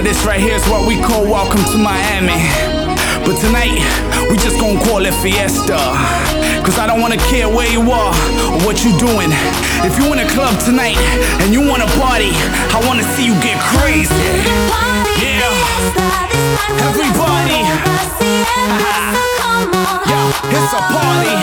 this right here is what we call Welcome to Miami. But tonight, we just gon' call it Fiesta. Cause I don't wanna care where you are or what you doing. If you in a club tonight and you wanna party, I wanna see you get crazy. Yeah, everybody. Yeah, it's a party.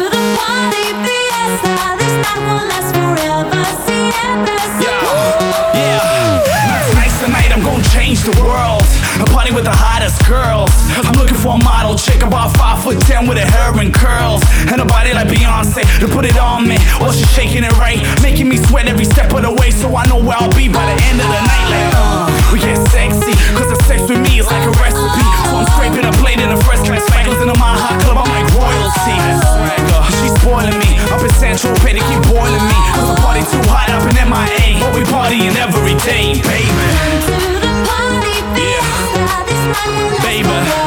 Tonight I'm gonna change the world. A party with the hottest girls. I'm looking for a model chick about 5'10" with her hair and curls, and a body like Beyonce to put it on me. While she's shaking it right, making me sweat every step of the way. So I know where I'll be by the end of the night. Like, we get sexy, cause the sex with me is like a recipe. So I'm scraping a plate in a first class spangles in a my hot club. I'm like royalty. She's spoiling me up in Central Pay to keep boiling me. Cause the party too hot up in MIA. But we partying every day, baby. Baby,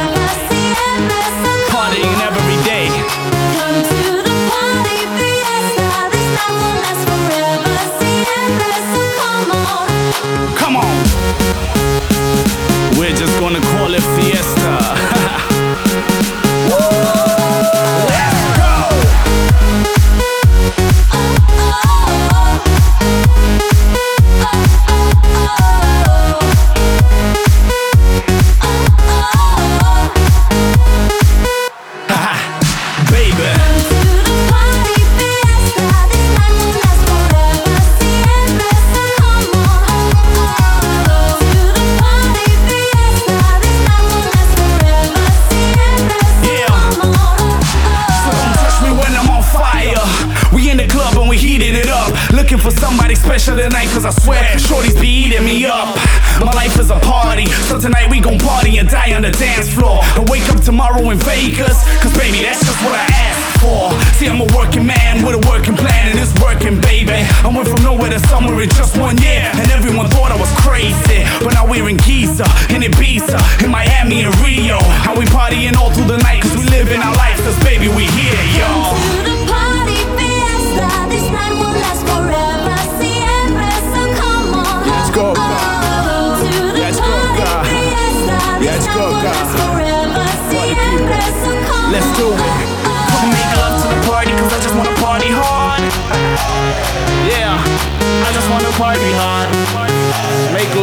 partying every day. Come to the party, Fiesta. This night will last forever. Siempre, so come on. Come on. We're just gonna call it Fiesta. Looking for somebody special tonight, cause I swear shorties be eating me up. My life is a party, so tonight we gon' party and die on the dance floor. And wake up tomorrow in Vegas, cause baby that's just what I asked for. See, I'm a working man with a working plan, and it's working, baby. I went from nowhere to somewhere in just 1 year, and everyone thought I was crazy. But now we're in Giza, in Ibiza, in Miami and Rio. And we partying all through the night, cause we living our life, cause baby we here, y'all. This night will last forever, siempre, so come on. Let's go, God. Let's go, God. Let's go, God. Party people, let's do it. Come make love to the party, cause I just wanna party hard. Yeah, I just wanna party hard. Make